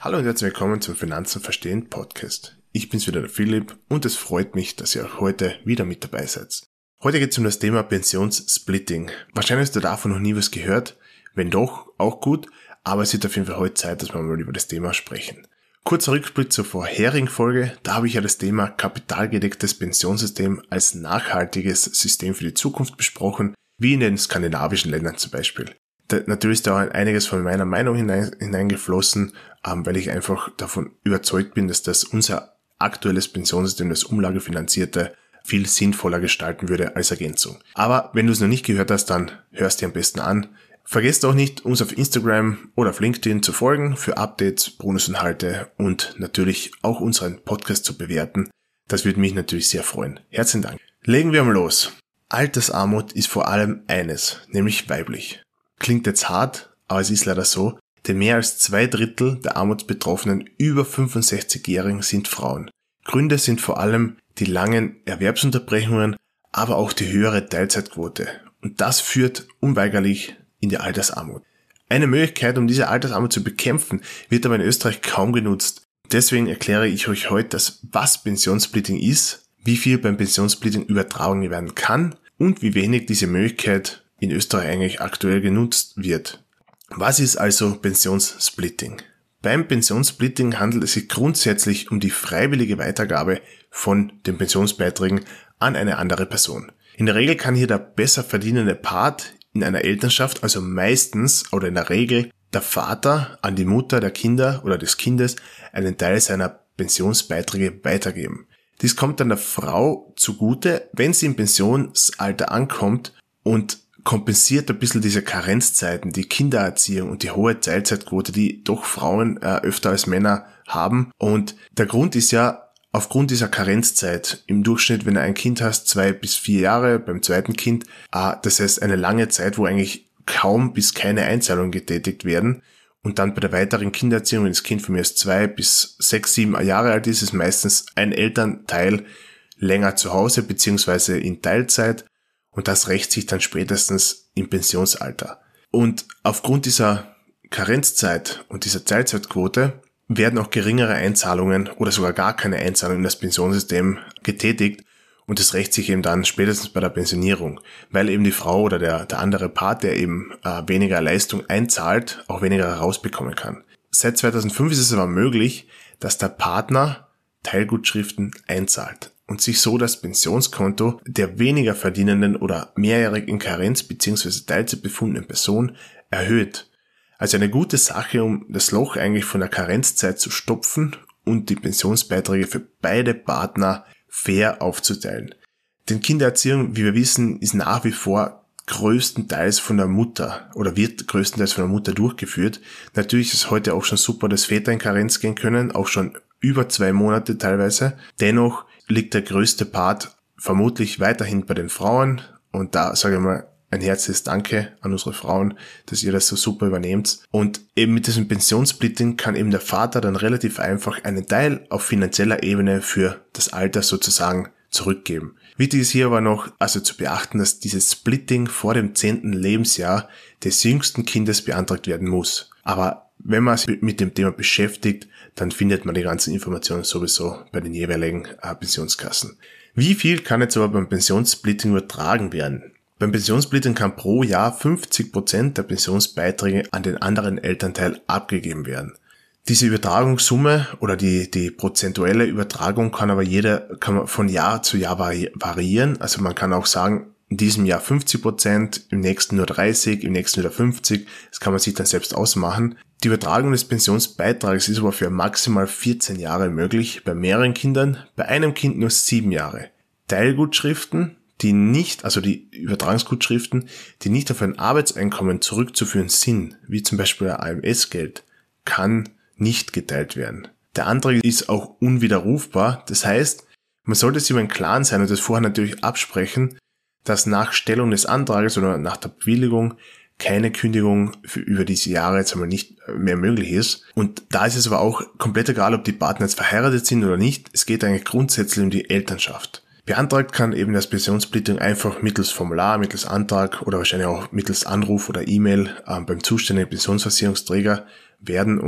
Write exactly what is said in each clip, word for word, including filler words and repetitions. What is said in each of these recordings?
Hallo und herzlich willkommen zum Finanzen verstehen Podcast. Ich bin's wieder, der Philipp, und es freut mich, dass ihr auch heute wieder mit dabei seid. Heute geht es um das Thema Pensionssplitting. Wahrscheinlich hast du davon noch nie was gehört. Wenn doch, auch gut, aber es wird auf jeden Fall heute Zeit, dass wir mal über das Thema sprechen. Kurzer Rückblick zur vorherigen Folge, da habe ich ja das Thema kapitalgedecktes Pensionssystem als nachhaltiges System für die Zukunft besprochen, wie in den skandinavischen Ländern zum Beispiel. Da, natürlich ist da auch einiges von meiner Meinung hinein, hineingeflossen, ähm, weil ich einfach davon überzeugt bin, dass das unser aktuelles Pensionssystem, das umlagefinanzierte, viel sinnvoller gestalten würde als Ergänzung. Aber wenn du es noch nicht gehört hast, dann hörst dir am besten an. Vergesst auch nicht, uns auf Instagram oder auf LinkedIn zu folgen für Updates, Bonusinhalte und natürlich auch unseren Podcast zu bewerten. Das würde mich natürlich sehr freuen. Herzlichen Dank. Legen wir mal los. Altersarmut ist vor allem eines, nämlich weiblich. Klingt jetzt hart, aber es ist leider so, denn mehr als zwei Drittel der Armutsbetroffenen über fünfundsechzigjährigen sind Frauen. Gründe sind vor allem die langen Erwerbsunterbrechungen, aber auch die höhere Teilzeitquote. Und das führt unweigerlich in die Altersarmut. Eine Möglichkeit, um diese Altersarmut zu bekämpfen, wird aber in Österreich kaum genutzt. Deswegen erkläre ich euch heute, dass was Pensionssplitting ist, wie viel beim Pensionssplitting übertragen werden kann und wie wenig diese Möglichkeit in Österreich eigentlich aktuell genutzt wird. Was ist also Pensionssplitting? Beim Pensionssplitting handelt es sich grundsätzlich um die freiwillige Weitergabe von den Pensionsbeiträgen an eine andere Person. In der Regel kann hier der besser verdienende Part in einer Elternschaft, also meistens oder in der Regel der Vater an die Mutter der Kinder oder des Kindes einen Teil seiner Pensionsbeiträge weitergeben. Dies kommt dann der Frau zugute, wenn sie im Pensionsalter ankommt, und kompensiert ein bisschen diese Karenzzeiten, die Kindererziehung und die hohe Teilzeitquote, die doch Frauen äh, öfter als Männer haben. Und der Grund ist ja, aufgrund dieser Karenzzeit, im Durchschnitt, wenn du ein Kind hast, zwei bis vier Jahre, beim zweiten Kind, äh, das heißt eine lange Zeit, wo eigentlich kaum bis keine Einzahlungen getätigt werden. Und dann bei der weiteren Kindererziehung, wenn das Kind von mir erst zwei bis sechs, sieben Jahre alt ist, ist meistens ein Elternteil länger zu Hause beziehungsweise in Teilzeit. Und das rächt sich dann spätestens im Pensionsalter. Und aufgrund dieser Karenzzeit und dieser Teilzeitquote werden auch geringere Einzahlungen oder sogar gar keine Einzahlungen in das Pensionssystem getätigt. Und das rächt sich eben dann spätestens bei der Pensionierung, weil eben die Frau oder der, der andere Part, der eben äh, weniger Leistung einzahlt, auch weniger herausbekommen kann. Seit zweitausendfünf ist es aber möglich, dass der Partner Teilgutschriften einzahlt und sich so das Pensionskonto der weniger verdienenden oder mehrjährig in Karenz bzw. Teilzeit befundenen Person erhöht. Also eine gute Sache, um das Loch eigentlich von der Karenzzeit zu stopfen und die Pensionsbeiträge für beide Partner fair aufzuteilen. Denn Kindererziehung, wie wir wissen, ist nach wie vor größtenteils von der Mutter oder wird größtenteils von der Mutter durchgeführt. Natürlich ist es heute auch schon super, dass Väter in Karenz gehen können, auch schon über zwei Monate teilweise. Dennoch liegt der größte Part vermutlich weiterhin bei den Frauen, und da sage ich mal ein herzliches Danke an unsere Frauen, dass ihr das so super übernehmt. Und eben mit diesem Pensionssplitting kann eben der Vater dann relativ einfach einen Teil auf finanzieller Ebene für das Alter sozusagen zurückgeben. Wichtig ist hier aber noch also zu beachten, dass dieses Splitting vor dem zehnten Lebensjahr des jüngsten Kindes beantragt werden muss. Aber wenn man sich mit dem Thema beschäftigt, dann findet man die ganzen Informationen sowieso bei den jeweiligen äh, Pensionskassen. Wie viel kann jetzt aber beim Pensionssplitting übertragen werden? Beim Pensionssplitting kann pro Jahr fünfzig Prozent der Pensionsbeiträge an den anderen Elternteil abgegeben werden. Diese Übertragungssumme oder die, die prozentuelle Übertragung kann aber jeder, kann man von Jahr zu Jahr vari- variieren. Also man kann auch sagen, in diesem Jahr fünfzig Prozent, im nächsten nur dreißig, im nächsten wieder fünfzig. Das kann man sich dann selbst ausmachen. Die Übertragung des Pensionsbeitrags ist aber für maximal vierzehn Jahre möglich, bei mehreren Kindern, bei einem Kind nur sieben Jahre. Teilgutschriften, die nicht, also die Übertragungsgutschriften, die nicht auf ein Arbeitseinkommen zurückzuführen sind, wie zum Beispiel ein A M S-Geld, kann nicht geteilt werden. Der Antrag ist auch unwiderrufbar, das heißt, man sollte sich über im Klaren sein und das vorher natürlich absprechen, dass nach Stellung des Antrages oder nach der Bewilligung keine Kündigung für über diese Jahre jetzt einmal nicht mehr möglich ist. Und da ist es aber auch komplett egal, ob die Partner jetzt verheiratet sind oder nicht. Es geht eigentlich grundsätzlich um die Elternschaft. Beantragt kann eben das Pensionssplitting einfach mittels Formular, mittels Antrag oder wahrscheinlich auch mittels Anruf oder E-Mail äh, beim zuständigen Pensionsversicherungsträger werden, und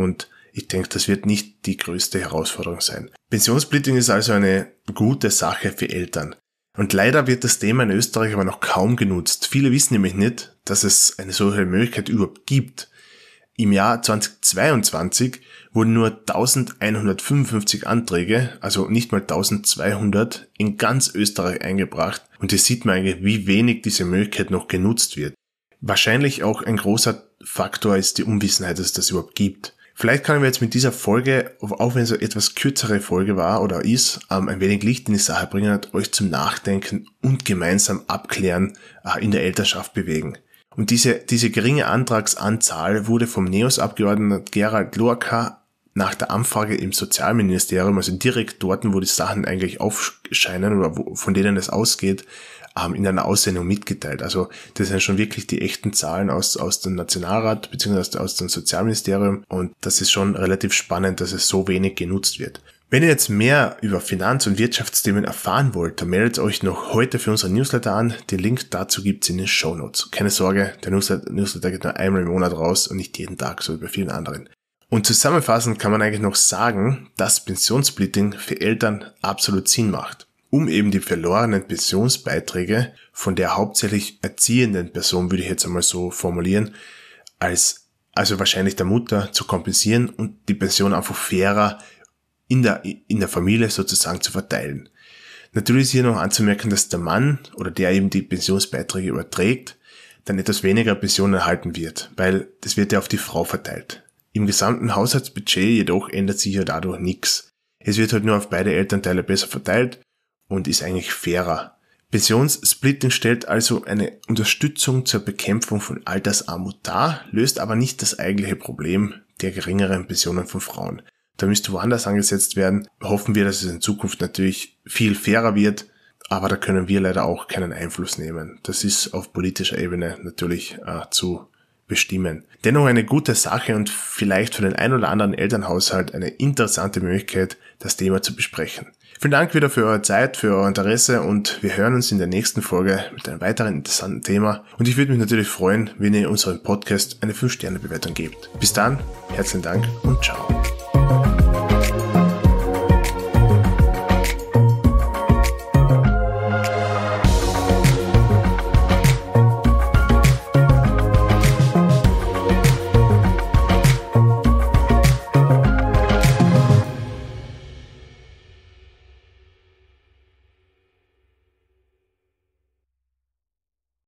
Ich denke, das wird nicht die größte Herausforderung sein. Pensionssplitting ist also eine gute Sache für Eltern. Und leider wird das Thema in Österreich aber noch kaum genutzt. Viele wissen nämlich nicht, dass es eine solche Möglichkeit überhaupt gibt. Im Jahr zweitausendzweiundzwanzig wurden nur eintausendeinhundertfünfundfünfzig Anträge, also nicht mal eintausendzweihundert, in ganz Österreich eingebracht. Und hier sieht man eigentlich, wie wenig diese Möglichkeit noch genutzt wird. Wahrscheinlich auch ein großer Faktor ist die Unwissenheit, dass es das überhaupt gibt. Vielleicht können wir jetzt mit dieser Folge, auch wenn es eine etwas kürzere Folge war oder ist, ein wenig Licht in die Sache bringen und euch zum Nachdenken und gemeinsam abklären in der Elternschaft bewegen. Und diese, diese geringe Antragsanzahl wurde vom NEOS-Abgeordneten Gerald Lorca nach der Anfrage im Sozialministerium, also direkt dort, wo die Sachen eigentlich aufscheinen oder wo, von denen es ausgeht, in einer Aussendung mitgeteilt. Also das sind schon wirklich die echten Zahlen aus, aus dem Nationalrat bzw. aus dem Sozialministerium, und das ist schon relativ spannend, dass es so wenig genutzt wird. Wenn ihr jetzt mehr über Finanz- und Wirtschaftsthemen erfahren wollt, dann meldet euch noch heute für unseren Newsletter an. Den Link dazu gibt's in den Shownotes. Keine Sorge, der Newsletter, Newsletter geht nur einmal im Monat raus und nicht jeden Tag, so wie bei vielen anderen. Und zusammenfassend kann man eigentlich noch sagen, dass Pensionssplitting für Eltern absolut Sinn macht, um eben die verlorenen Pensionsbeiträge von der hauptsächlich erziehenden Person, würde ich jetzt einmal so formulieren, als also wahrscheinlich der Mutter zu kompensieren und die Pension einfach fairer in der, in der Familie sozusagen zu verteilen. Natürlich ist hier noch anzumerken, dass der Mann oder der eben die Pensionsbeiträge überträgt, dann etwas weniger Pension erhalten wird, weil das wird ja auf die Frau verteilt. Im gesamten Haushaltsbudget jedoch ändert sich ja dadurch nichts. Es wird halt nur auf beide Elternteile besser verteilt und ist eigentlich fairer. Pensionssplitting stellt also eine Unterstützung zur Bekämpfung von Altersarmut dar, löst aber nicht das eigentliche Problem der geringeren Pensionen von Frauen. Da müsste woanders angesetzt werden. Hoffen wir, dass es in Zukunft natürlich viel fairer wird, aber da können wir leider auch keinen Einfluss nehmen. Das ist auf politischer Ebene natürlich äh, zu bestimmen. Dennoch eine gute Sache und vielleicht für den ein oder anderen Elternhaushalt eine interessante Möglichkeit, das Thema zu besprechen. Vielen Dank wieder für eure Zeit, für euer Interesse, und wir hören uns in der nächsten Folge mit einem weiteren interessanten Thema. Und ich würde mich natürlich freuen, wenn ihr unserem Podcast eine fünf Sterne Bewertung gebt. Bis dann, herzlichen Dank und ciao.